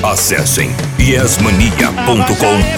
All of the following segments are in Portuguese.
Acessem yesmania.com.br.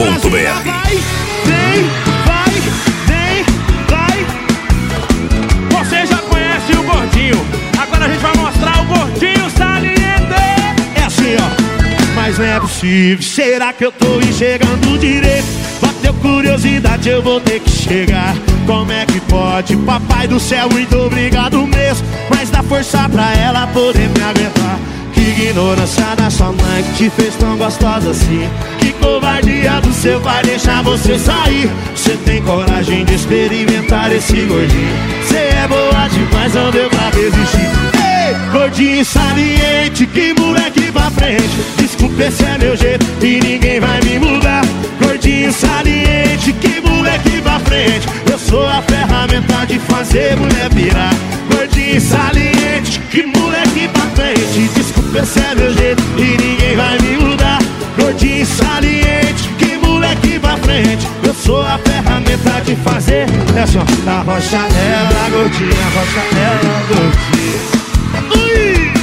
Vai. Você já conhece o gordinho, agora a gente vai mostrar o gordinho saliente. É assim, ó. Mas não é possível, será que eu tô enxergando direito? Bateu curiosidade, eu vou ter que chegar. Como é que pode? Papai do céu, muito obrigado mesmo, mas dá força pra ela poder me aguentar. Que ignorância da sua mãe que te fez tão gostosa assim. Que covardia do seu pai deixar você sair. Você tem coragem de experimentar esse gordinho. Você é boa demais, não deu pra resistir. Ei, gordinho saliente, que moleque pra frente. Desculpa, esse é meu jeito e ninguém vai me mudar. Gordinho saliente, que moleque pra frente. Eu sou a ferramenta de fazer mulher pirar. Gordinho saliente, que moleque pra frente. Desculpa, esse é meu jeito e ninguém vai me mudar. Gordinho saliente, que moleque pra frente. Eu sou a ferramenta de fazer. É assim, ó. A rocha ela, gordinha, a rocha ela, gordinha. Ui!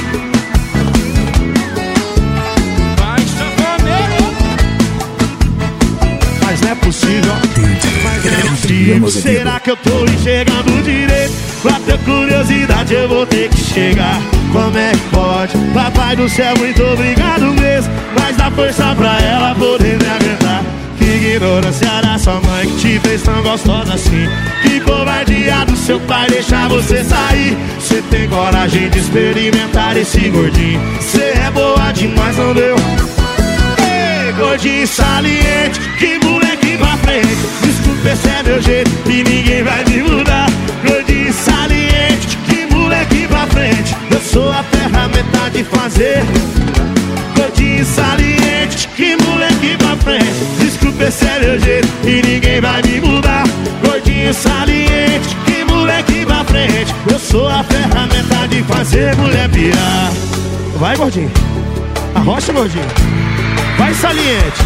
Vai, sanfoneiro! Mas não é possível. Mas não é possível. Será que eu tô enxergando direito? Bateu curiosidade, eu vou ter que chegar. Como é que pode? Papai do céu, muito obrigado mesmo, mas dá força pra ela poder me aguentar. Que ignorância da sua mãe que te fez tão gostosa assim. Que covardia do seu pai deixar você sair. Você tem coragem de experimentar esse gordinho. Você é boa demais, não deu? Ei, gordinho saliente, que moleque pra frente. Desculpa, esse é meu jeito e ninguém vai me mudar. Gordinho saliente, que moleque pra frente. Eu sou a ferramenta de fazer. Gordinho saliente, que moleque pra frente. Desculpa, esse é meu jeito e ninguém vai me mudar. Gordinho saliente, que moleque pra frente. Eu sou a ferramenta de fazer mulher pirar. Vai, gordinho. Arrocha, gordinho. Vai, saliente.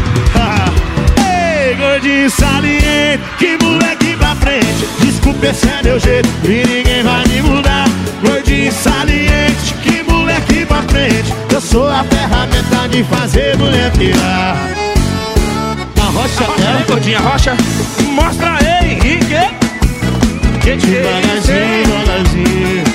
Ei, gordinho saliente, que moleque pra frente. Desculpa, esse é meu jeito e ninguém vai me mudar. Gordinho saliente, que moleque pra frente. Eu sou a ferramenta de fazer mulher pirar. Arrocha ela, gordinha, arrocha. Mostra aí, Henrique. Devagarzinho, devagarzinho.